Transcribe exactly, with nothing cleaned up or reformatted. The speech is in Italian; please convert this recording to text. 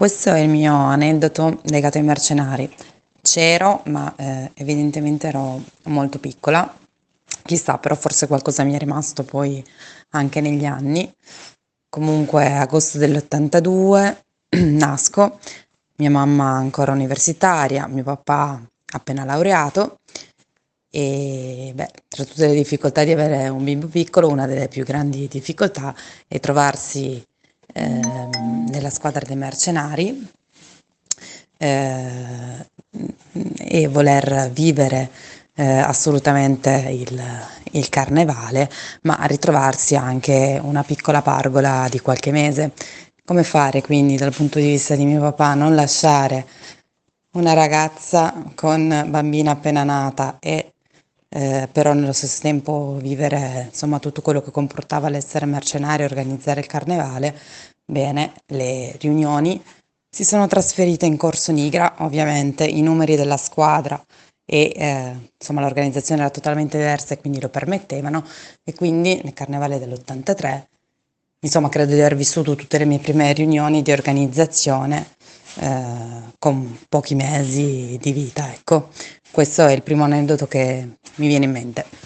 Questo è il mio aneddoto legato ai mercenari. C'ero, ma eh, evidentemente ero molto piccola. Chissà, però forse qualcosa mi è rimasto poi anche negli anni. Comunque, agosto dell'ottantadue nasco, mia mamma ancora universitaria, mio papà appena laureato e beh, tra tutte le difficoltà di avere un bimbo piccolo, una delle più grandi difficoltà è trovarsi ehm, nella squadra dei mercenari eh, e voler vivere eh, assolutamente il, il carnevale, ma a ritrovarsi anche una piccola pargola di qualche mese. Come fare quindi dal punto di vista di mio papà non lasciare una ragazza con bambina appena nata e eh, però nello stesso tempo vivere insomma tutto quello che comportava l'essere mercenario e organizzare il carnevale? Bene, le riunioni si sono trasferite in Corso Nigra, ovviamente i numeri della squadra e eh, insomma l'organizzazione era totalmente diversa e quindi lo permettevano e quindi nel carnevale dell'ottantatré insomma credo di aver vissuto tutte le mie prime riunioni di organizzazione eh, con pochi mesi di vita, ecco. Questo è il primo aneddoto che mi viene in mente.